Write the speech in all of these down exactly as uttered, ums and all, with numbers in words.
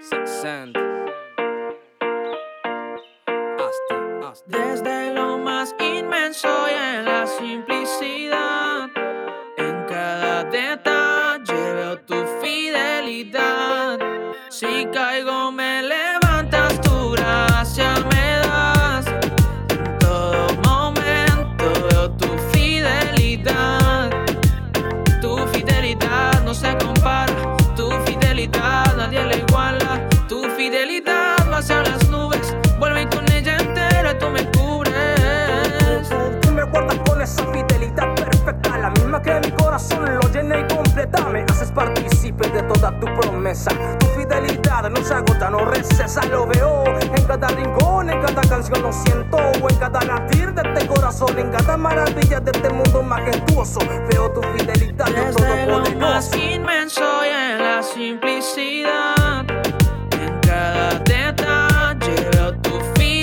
Sexcent. Asti, Asti. Desde lo más inmenso y en la simplicidad, en cada detalle veo tu fidelidad. Si caigo me levantas, tu gracia me das. En todo momento veo tu fidelidad. Tu fidelidad no se compara, tu fidelidad nadie la iguala. Tu fidelidad va hacia las nubes, vuelve y con ella entera tú me cubres. Tú me guardas con esa fidelidad perfecta, la misma que mi corazón lo llena y completa. Me haces partícipe de toda tu promesa. Tu fidelidad no se agota, no recesa. Lo veo en cada rincón, en cada canción lo siento, en cada latir de este corazón, en cada maravilla de este mundo majestuoso. Veo tu fidelidad, Dios Desde lo más todopoderoso. inmenso y en la simplicidad, en cada detalle veo tu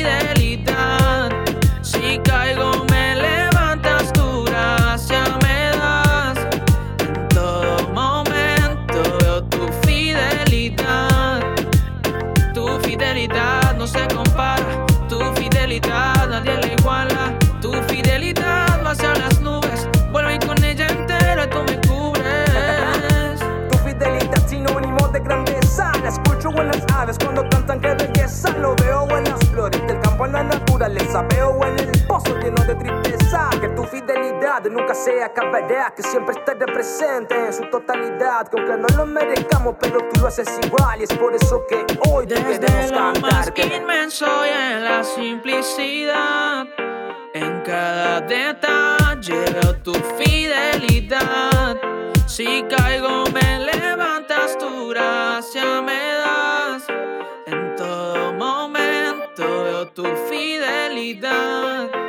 fidelidad. Si caigo me levantas, tu gracia me das. En todo momento veo tu fidelidad. Tu fidelidad no se compara, tu fidelidad nadie la iguala. Tu fidelidad va hacia las nubes, vuelve y con ella entera tú me cubres. Tu fidelidad sinónimo de grandeza. La escucho en las aves cuando cantan, qué belleza. Lo veo en las flores del campo, en la naturaleza. Veo en el pozo lleno de tristeza. Que tu fidelidad nunca se acabará, que siempre estará presente en su totalidad. Que aunque no lo merezcamos, pero tú lo haces igual. Y es por eso que hoy te Desde queremos lo más cantar que inmenso y en la simplicidad, en cada detalle veo tu fidelidad. Si caigo me levantas, tu gracia me das. En todo momento veo tu fidelidad.